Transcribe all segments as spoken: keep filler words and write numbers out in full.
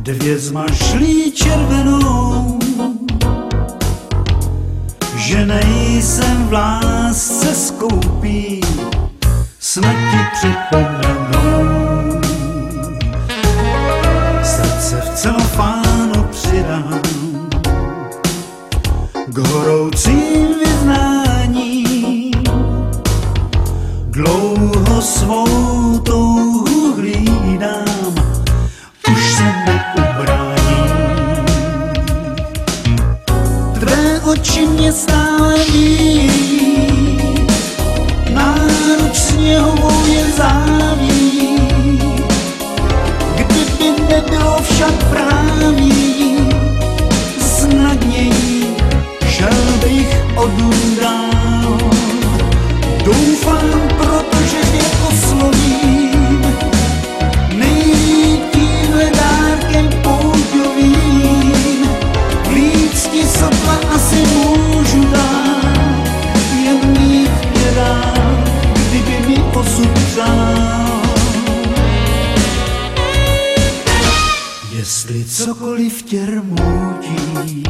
dvě zmašlí červenou, že nejsem v lásce skoupý, snad ti připomenou. Srdce v celofánu přidám k horoucím vyznáním, dlouho svou touhu hlídám, už se neubráním. Tvé oči mě stále míjí, náruč sněhovou je záví. Kdyby nebylo však právý, snadněji šel bych odundál. Doufám, protože tě oslovím, nejlíp tímhle dárkem pouťovým. Víc ti sotva asi můžu dát, jen mít tě rád, kdyby mi osud přál. Jestli cokoliv tě rmoutí,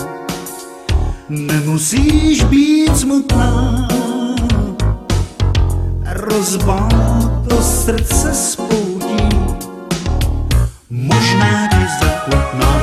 nemusíš být smutná, rozbal to srdce spoutí, možná ti zachutná.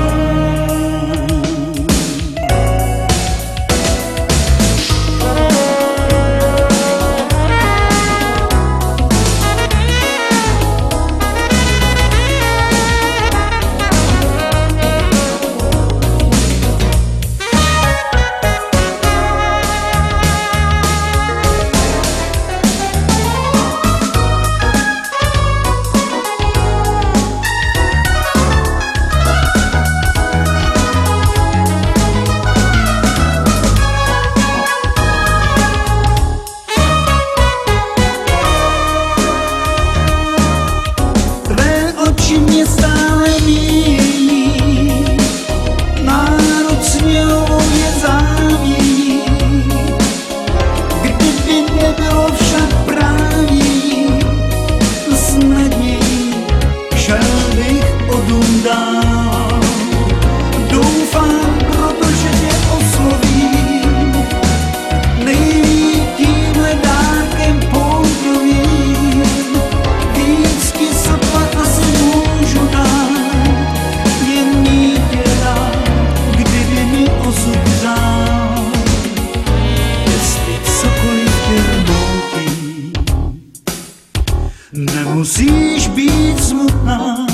Mě stále míjí, národ sněhovou je záví. Kdyby nebylo však právý, snadněji šel bych odundál. Doufám, protože tě oslovím, nejlíp tímhle dárkem pouťovým. Víc ti sotva asi můžu dát, jen mít tě rád, kdyby mi osud přál. Jestli cokoliv tě rmoutí, nemusíš být smutná,